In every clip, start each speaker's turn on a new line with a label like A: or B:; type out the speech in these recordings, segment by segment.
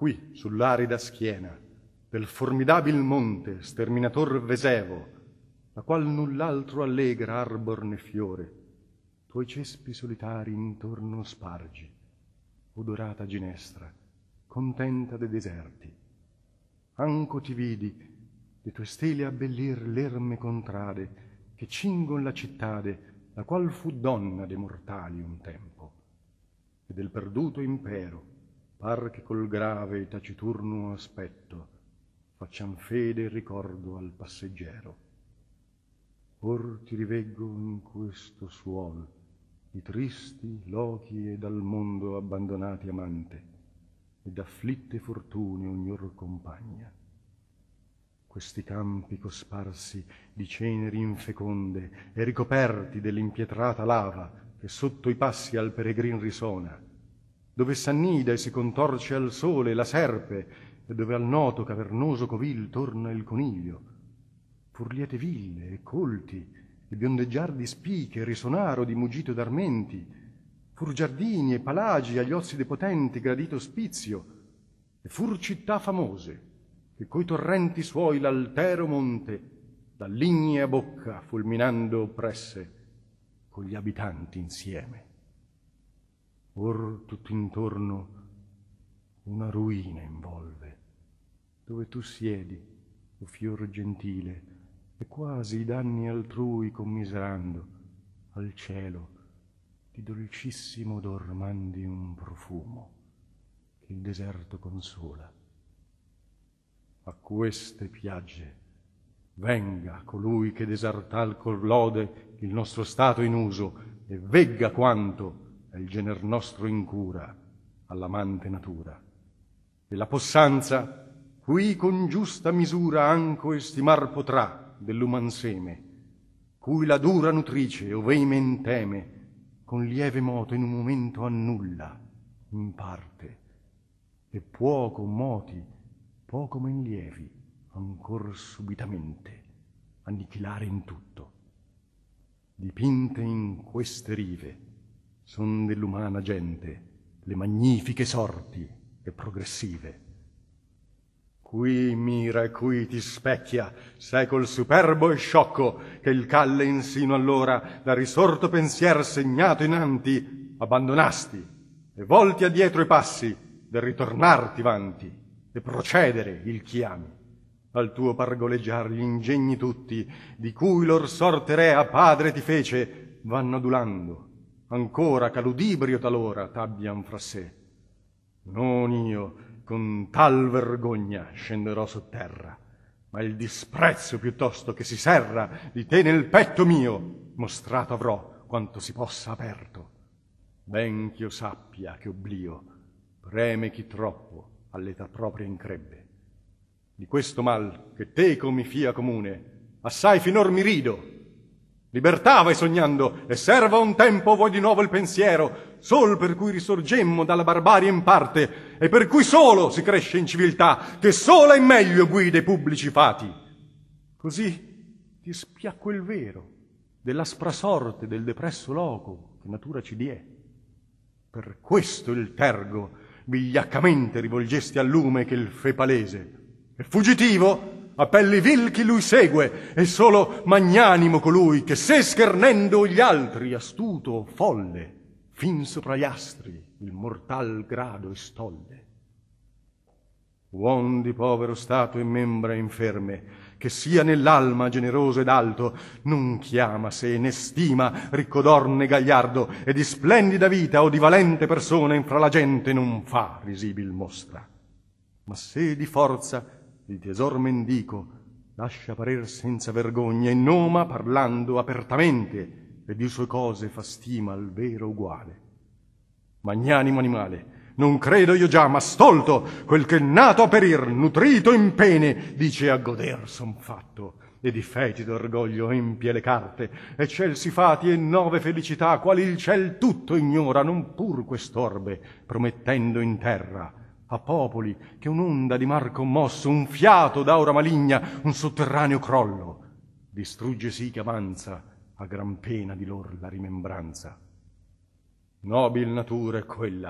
A: Qui, sull'arida schiena del formidabil monte sterminator Vesevo, la qual null'altro allegra arbor né fiore, tuoi cespi solitari intorno spargi, odorata ginestra, contenta de deserti. Anco ti vidi de tue stele abbellir l'erme contrade che cingon la cittade, la qual fu donna de mortali un tempo, e del perduto impero par che col grave e taciturno aspetto faccian fede e ricordo al passeggero. Or ti riveggo in questo suol di tristi lochi e dal mondo abbandonati amante, ed afflitte fortune ognor compagna. Questi campi cosparsi di ceneri infeconde e ricoperti dell'impietrata lava che sotto i passi al peregrin risona, dove s'annida e si contorce al sole la serpe e dove al noto cavernoso covil torna il coniglio, fur liete ville e colti e biondeggiar di spiche e risonaro di mugito d'armenti, fur giardini e palagi agli ozzi de potenti gradito ospizio, e fur città famose che coi torrenti suoi l'altero monte da ligni a bocca fulminando oppresse con gli abitanti insieme. Or tutto intorno una ruina involve, dove tu siedi, o fior gentile, e quasi i danni altrui commiserando, al cielo di dolcissimo odor mandi un profumo che il deserto consola. A queste piagge venga colui che desertal col lode il nostro stato in uso e vegga quanto è il gener nostro incura all'amante natura. E la possanza qui con giusta misura anco estimar potrà dell'uman seme, cui la dura nutrice ov'ei men teme, con lieve moto in un momento annulla, in parte, e puoco moti, poco men lievi, ancor subitamente, annichilare in tutto. Dipinte in queste rive son dell'umana gente le magnifiche sorti e progressive. Qui mira e qui ti specchia, secol superbo e sciocco, che il calle insino allora da risorto pensier segnato inanti abbandonasti, e volti addietro i passi del ritornarti vanti, e procedere il chiami. Al tuo pargoleggiar gli ingegni tutti, di cui lor sorte rea padre ti fece, vanno adulando, ancora ch'aludibrio talora t'abbian fra sé. Non io, con tal vergogna scenderò sotterra, ma il disprezzo piuttosto che si serra di te nel petto mio mostrato avrò quanto si possa aperto. Ben ch'io sappia che oblio preme chi troppo all'età propria increbbe. Di questo mal che teco mi fia comune, assai finor mi rido. Libertà vai sognando, e serva un tempo vuoi di nuovo il pensiero, sol per cui risorgemmo dalla barbarie in parte, e per cui solo si cresce in civiltà, che sola e meglio guida i pubblici fati. Così ti spiacque il vero dell'aspra sorte del depresso loco che natura ci die. Per questo il tergo vigliaccamente rivolgesti al lume che il fe palese, e fuggitivo appelli vil chi lui segue, e solo magnanimo colui che se schernendo gli altri astuto folle fin sopra gli astri il mortal grado estolle. Uom di povero stato e membra inferme, che sia nell'alma generoso ed alto, non chiama sé né stima ricco d'or né gagliardo, e di splendida vita o di valente persona infra la gente non fa risibil mostra. Ma se di forza il tesor mendico lascia parer senza vergogna e noma parlando apertamente, e di sue cose fa stima al vero uguale. Magnanimo animale, non credo io già, ma stolto, quel che nato a perir, nutrito in pene, dice a goder son fatto, e di fetido orgoglio empie le carte, e celsi fati e nove felicità, quali il ciel tutto ignora, non pur quest'orbe, promettendo in terra a popoli che un'onda di mar commosso, un fiato d'aura maligna, un sotterraneo crollo, distrugge sì che avanza a gran pena di lor la rimembranza. Nobil natura è quella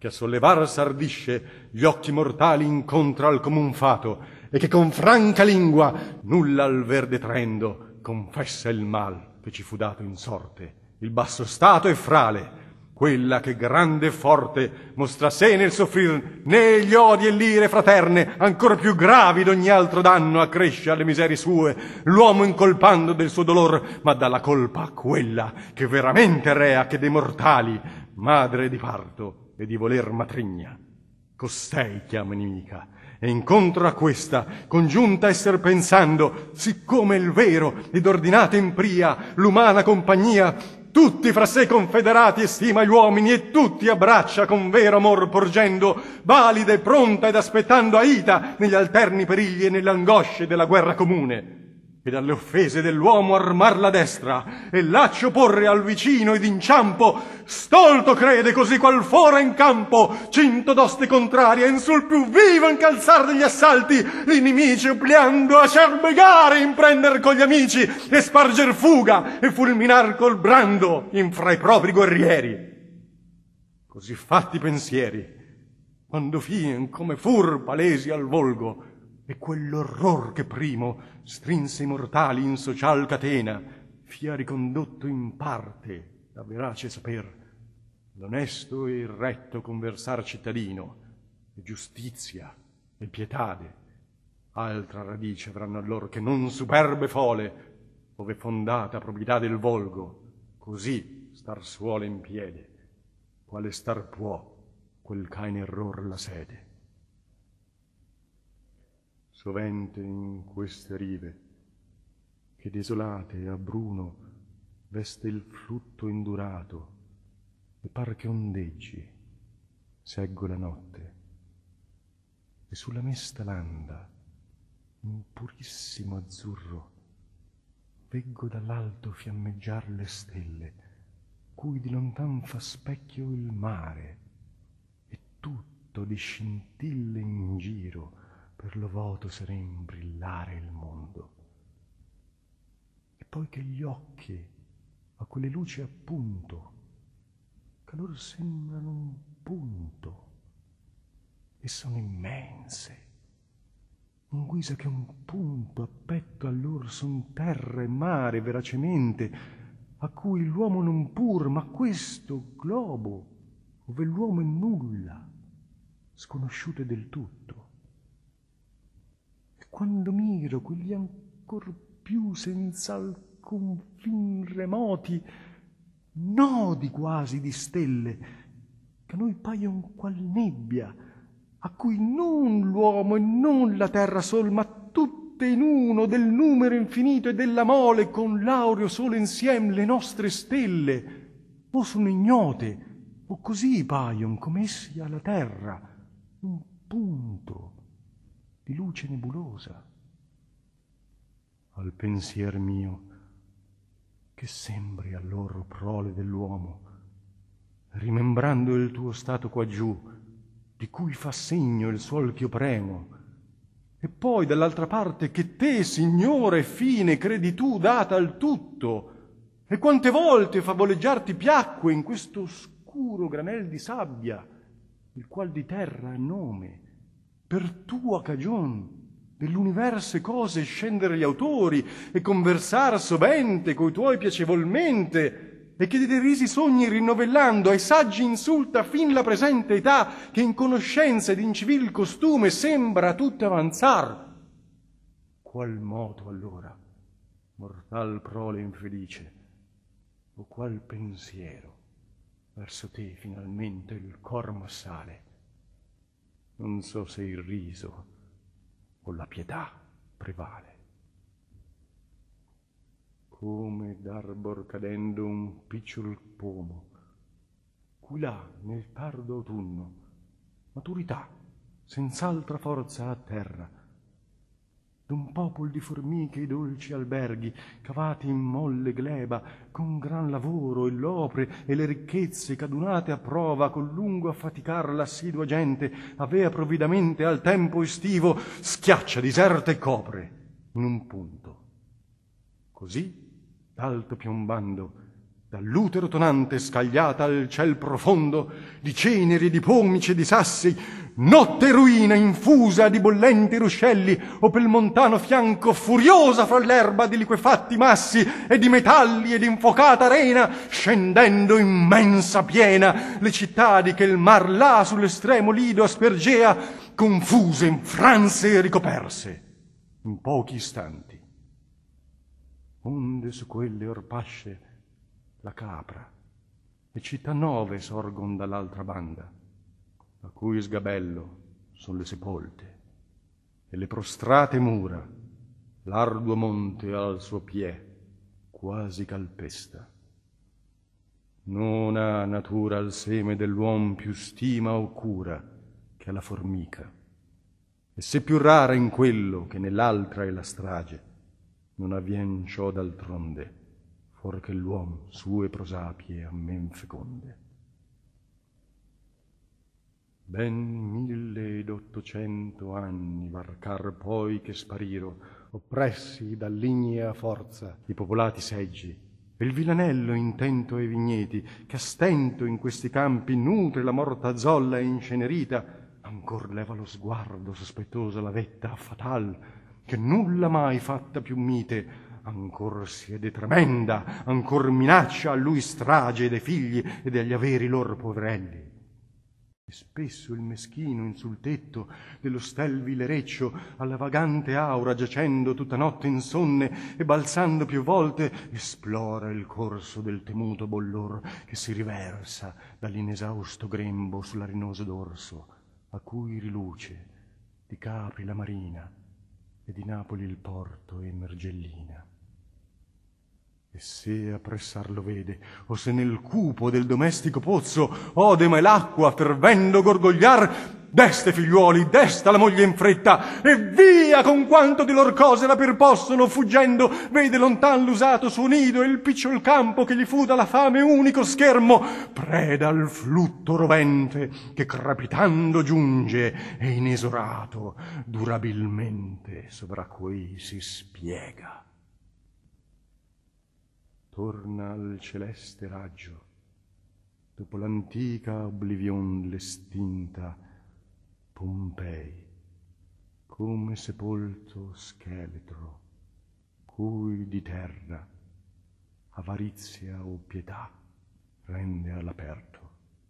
A: che a sollevar s'ardisce gli occhi mortali incontra al comun fato, e che con franca lingua, nulla al verde trendo, confessa il mal che ci fu dato in sorte, il basso stato e frale, quella che grande e forte mostra sé nel soffrir, né gli odi e l'ire fraterne, ancor più gravi d'ogni altro danno, accresce alle miserie sue, l'uomo incolpando del suo dolor, ma dà la colpa a quella che veramente rea che dei mortali, madre di parto e di voler matrigna. Costei chiama inimica, e incontro a questa, congiunta esser pensando, siccome il vero ed ordinata impria l'umana compagnia, tutti fra sé confederati estima gli uomini, e tutti abbraccia con vero amor porgendo, valida e pronta ed aspettando aita negli alterni perigli e nelle angosce della guerra comune, e dalle offese dell'uomo armar la destra e laccio porre al vicino ed inciampo, stolto crede così qual fora in campo, cinto d'oste contrarie in sul più vivo incalzar degli assalti, l'inimici obliando a cerbegare, imprender con gli amici e sparger fuga e fulminar col brando infra i propri guerrieri. Così fatti pensieri, quando fien come fur palesi al volgo, e quell'orror che primo strinse i mortali in social catena, fia ricondotto in parte da verace saper, l'onesto e il retto conversar cittadino, e giustizia e pietade, altra radice avranno allor che non superbe fole, ove fondata probità del volgo, così star suole in piede, quale star può quel c'ha in error la sede. Sovente in queste rive, che desolate a bruno veste il flutto indurato, e par che ondeggi, seggo la notte, e sulla mesta landa, in purissimo azzurro, veggo dall'alto fiammeggiar le stelle, cui di lontan fa specchio il mare, e tutto di scintille in giro, per lo voto seren brillare il mondo. E poi che gli occhi a quelle luci appunto, che loro sembrano un punto, e sono immense, in guisa che un punto a petto a lor son terra e mare veracemente, a cui l'uomo non pur, ma questo globo, ove l'uomo è nulla, sconosciute del tutto. Quando miro quegli ancor più senza alcun fin remoti nodi quasi di stelle, che a noi paion qual nebbia, a cui non l'uomo e non la terra sol, ma tutte in uno del numero infinito e della mole, con l'aureo solo insiem le nostre stelle, o sono ignote, o così paion come essi alla terra, un punto di luce nebulosa. Al pensier mio, che sembri a loro prole dell'uomo, rimembrando il tuo stato quaggiù, di cui fa segno il suol ch'io premo, e poi dall'altra parte che te, Signore, fine credi tu data al tutto, e quante volte favoleggiarti piacque in questo oscuro granel di sabbia, il qual di terra ha nome, per tua cagion dell'universe cose scendere gli autori e conversar sovente coi tuoi piacevolmente, e che di derisi sogni rinnovellando ai saggi insulta fin la presente età, che in conoscenza ed in civil costume sembra tutta avanzar. Qual moto allora, mortal prole infelice, o qual pensiero verso te finalmente il cor m'assale? Non so se il riso o la pietà prevale. Come d'arbor cadendo un picciol pomo, cui là nel tardo autunno maturità senz'altra forza a terra, d'un popol di formiche i dolci alberghi, cavati in molle gleba, con gran lavoro e l'opre e le ricchezze c'adunate a prova, con lungo affaticar l'assidua gente, avea provvidamente al tempo estivo, schiaccia, diserta e copre in un punto. Così, d'alto piombando, dall'utero tonante scagliata al ciel profondo, di ceneri e di pomici e di sassi, notte ruina infusa di bollenti ruscelli, o pel montano fianco furiosa fra l'erba di liquefatti massi e di metalli e di infuocata arena, scendendo immensa piena le città di che il mar là sull'estremo lido aspergea, confuse, infranse e ricoperse in pochi istanti. Onde su quelle orpasce la capra e città nove sorgon dall'altra banda, a cui sgabello son le sepolte e le prostrate mura, l'arduo monte al suo piè quasi calpesta. Non ha natura al seme dell'uom più stima o cura che alla formica, e se più rara in quello che nell'altra è la strage, non avvien ciò d'altronde, for che l'uom sue prosapie ammen feconde. Ben 1800 anni varcar poi che spariro, oppressi dall'ignea forza i popolati seggi, e il vilanello intento ai vigneti, che a stento in questi campi nutre la morta zolla incenerita, ancor leva lo sguardo sospettoso la vetta fatal, che nulla mai fatta più mite, ancor siede tremenda, ancor minaccia a lui strage dei figli e degli averi lor poverelli. E spesso il meschino in sul tetto dello stel vilereccio, alla vagante aura giacendo tutta notte insonne e balzando più volte, esplora il corso del temuto bollor che si riversa dall'inesausto grembo sull'arenoso dorso, a cui riluce di Capri la marina e di Napoli il porto e Mergellina. E se appressar lo vede, o se nel cupo del domestico pozzo ode mai l'acqua fervendo gorgogliar, deste figliuoli, desta la moglie in fretta, e via con quanto di lor cose rapir possono, fuggendo vede lontan l'usato suo nido e il picciol campo che gli fu dalla fame unico schermo, preda al flutto rovente che crepitando giunge e inesorato durabilmente sovra cui si spiega. Torna al celeste raggio, dopo l'antica oblivion l'estinta Pompei, come sepolto scheletro, cui di terra avarizia o pietà rende all'aperto,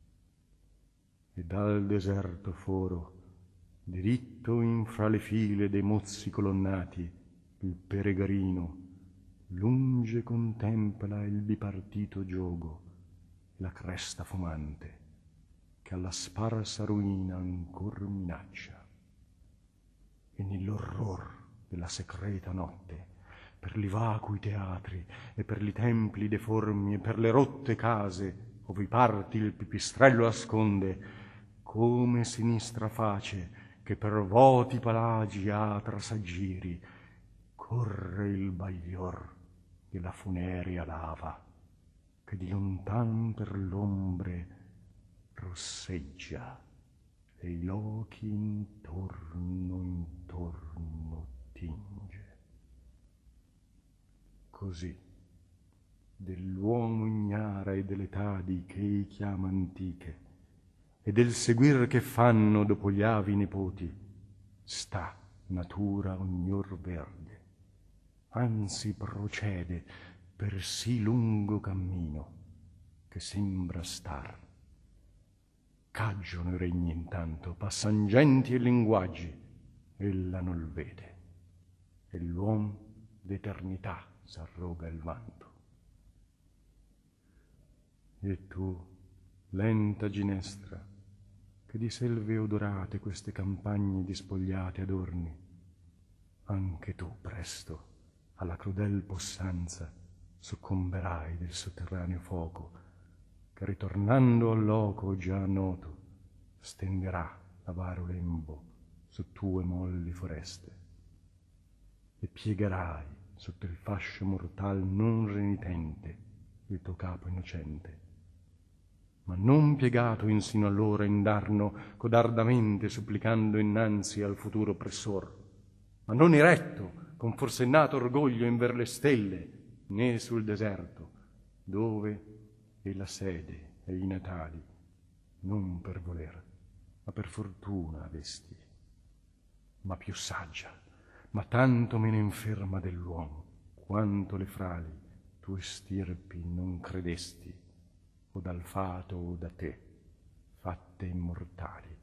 A: e dal deserto foro, diritto in fra le file dei mozzi colonnati, il peregrino lunge contempla il bipartito giogo, la cresta fumante che alla sparsa ruina ancor minaccia. E nell'orror della secreta notte, per li vacui teatri e per li templi deformi e per le rotte case ove i parti il pipistrello asconde, come sinistra face che per voti palagi atra s'aggiri, corre il baglior della funerea lava che di lontan per l'ombre rosseggia e i lochi intorno tinge. Così dell'uomo ignara e dell'età di che ei chiama antiche e del seguir che fanno dopo gli avi nepoti sta natura ognor verde, anzi procede per sì lungo cammino che sembra star. Caggiono i regni intanto, passan genti e linguaggi, ella non vede, e l'uom d'eternità s'arroga il vanto. E tu, lenta ginestra, che di selve odorate queste campagne dispogliate adorni, anche tu presto alla crudel possanza soccomberai del sotterraneo fuoco, che ritornando al loco già noto stenderà l'avaro lembo su tue molli foreste, e piegherai sotto il fascio mortal non renitente il tuo capo innocente, ma non piegato insino allora indarno codardamente supplicando innanzi al futuro oppressor, ma non eretto con forsennato orgoglio inver le stelle, né sul deserto, dove e la sede e i natali, non per voler, ma per fortuna avesti, ma più saggia, ma tanto meno inferma dell'uomo, quanto le frali tue stirpi non credesti, o dal fato o da te, fatte immortali.